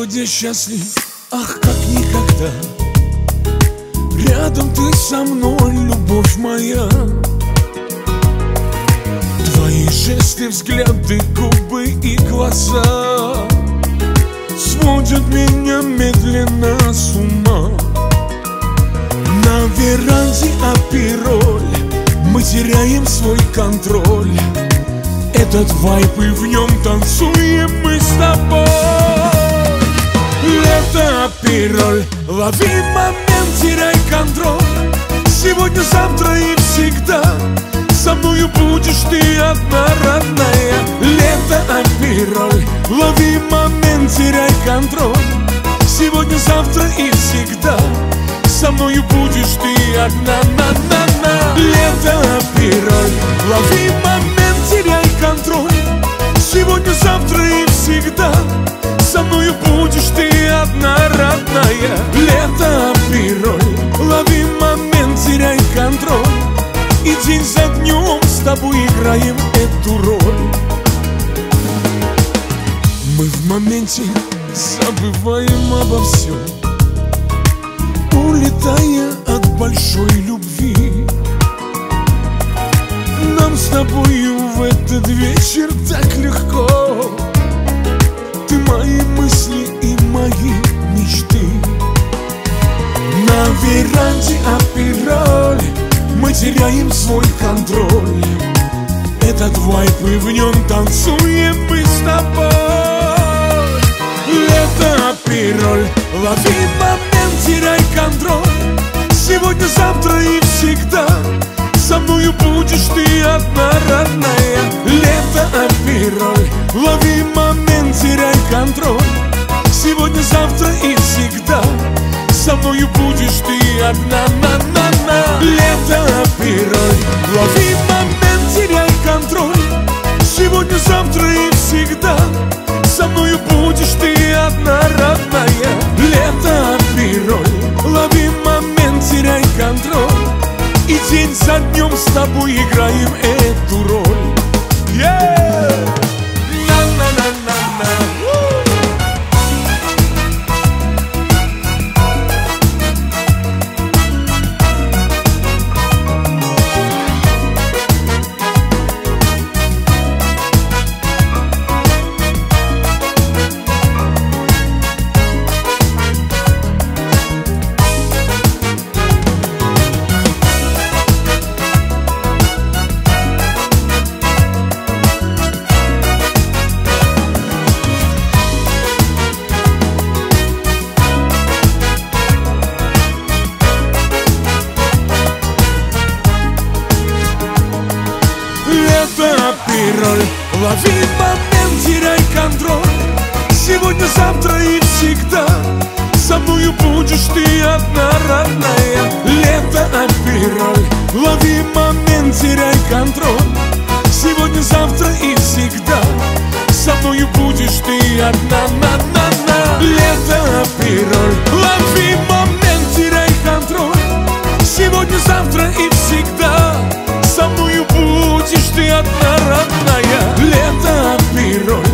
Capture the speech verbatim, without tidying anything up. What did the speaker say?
городе счастлив, ах, как никогда. Рядом ты со мной, любовь моя. Твои жесты, взгляды, губы и глаза сводят меня медленно с ума. На веранде апироль, мы теряем свой контроль. Этот вайб, и в нем танцуем мы с тобой. Лето, апироль, лови момент, теряй контроль. Сегодня, завтра и всегда со мною будешь ты одна, родная. Лето, апироль, лови момент, теряй контроль. Сегодня, завтра и всегда со мною будешь ты одна, на-на-на. Лето, апироль, лови момент, теряй контроль. Сегодня, завтра и всегда со мною будешь ты одна, родная. Лето, апироль, лови момент, теряй контроль. И день за днем с тобой играем эту роль. Мы в моменте забываем обо всем, улетая от большой любви. Нам с тобою в этот вечер так легко. Ты мои мысли и мои мечты. На веранде апироль, мы теряем свой контроль. Этот вайб, и в нем танцуем мы с тобой. Лето, апироль, лови момент, теряй контроль. Сегодня, завтра и всегда со мною будешь ты одна, родная. Лето, апироль, лови момент, теряй контроль. Сегодня, завтра и всегда со мною будешь ты одна, на-на-на. Лето, апироль, лови момент, теряй контроль. Сегодня, завтра и всегда со мною будешь ты одна, родная. Лето, апироль, лови момент, теряй контроль. И день за днем с тобой играем эту роль. Yeah! На-на-на-на-на. Апироль, лови момент, теряй контроль. Сегодня, завтра и всегда со мною будешь ты одна, родная. Лето, апироль, лови момент, теряй контроль. Сегодня, завтра и всегда со мною будешь ты одна, на-на-на. Лето, апироль, лови момент, теряй контроль. Сегодня, завтра и всегда со мною будешь ты одна, родная. Лето, апироль,